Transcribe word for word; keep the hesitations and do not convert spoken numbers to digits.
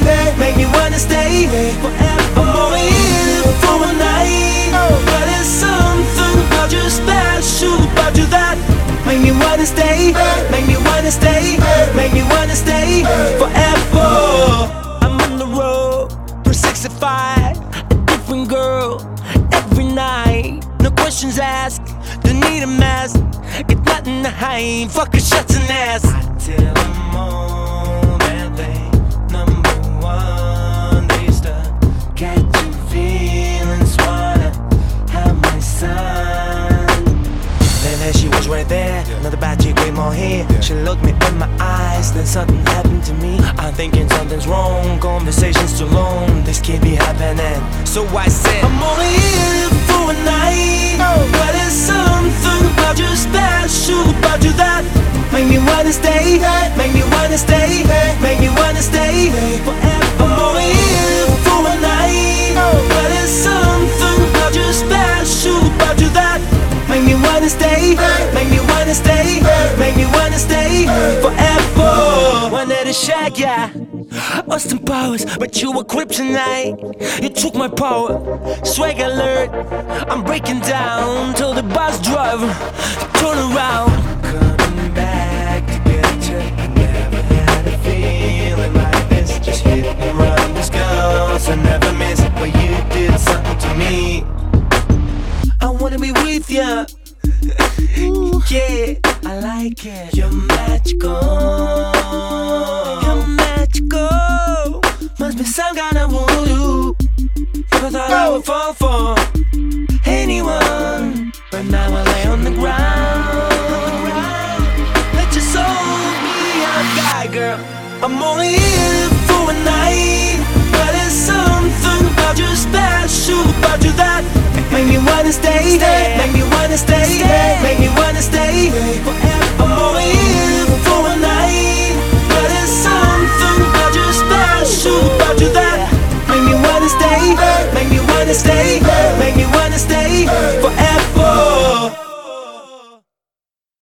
make me wanna stay forever. I'm only here for a night, but there's something about you special, about you that make me wanna stay, make me wanna stay, make me wanna stay forever. I'm on the road, three sixty-five, a different girl every night. No questions asked, don't need a mask, got nothing to hide, fuck a shots and ass. I tell them all that they number one, they used to catch you feelings, wanna have my son. Then there she was right there, another bad chick with more hair. She looked me in my eyes, then something happened to me. I'm thinking something's wrong, conversation's too long, this can't be happening. So I said, I'm only here for a night, but there's something about you special, about you that make me wanna stay, make me wanna stay, make me wanna stay forever. I'm only here for a night, but there's something about you special, about you that make me wanna stay, make me wanna stay, make me wanna stay forever. Wanted to shag, yeah, Austin Powers, but you were kryptonite. You took my power, swag alert. I'm breaking down till the bus driver turn around. Coming back to get you. I never had a feeling like this. Just hit and run, this girls I never miss. But you did something to me. I wanna be with ya. Yeah, I like it. You're magical. You're magical. Must be some kind of voodoo. Never thought I would fall for anyone, but now I lay on the ground. Let your soul be a guy, girl. I'm only here for a night, but there's something about you special, about you that make me wanna stay, make me wanna stay.